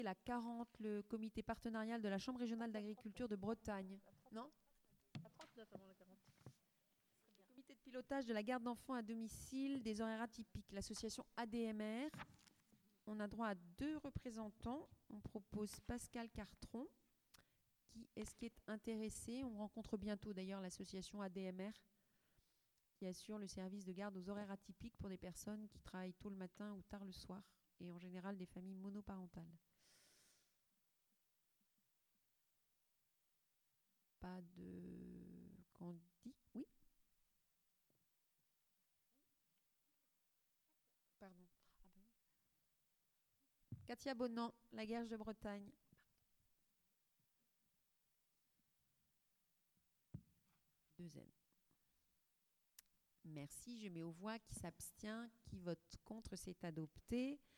La 40, le comité partenarial de la Chambre régionale d'agriculture de Bretagne. Non? La 39 avant la 40. Le comité de pilotage de la garde d'enfants à domicile des horaires atypiques, l'association ADMR. On a droit à 2 représentants. On propose Pascal Cartron. Qui est-ce qui est intéressé? On rencontre bientôt d'ailleurs l'association ADMR qui assure le service de garde aux horaires atypiques pour des personnes qui travaillent tôt le matin ou tard le soir et en général des familles monoparentales. Pas de candidat? Oui. Pardon. Ah ben oui. Katia Bonan, la Guerche de Bretagne. Deux N. Merci, je mets aux voix qui s'abstient, qui vote contre, c'est adopté.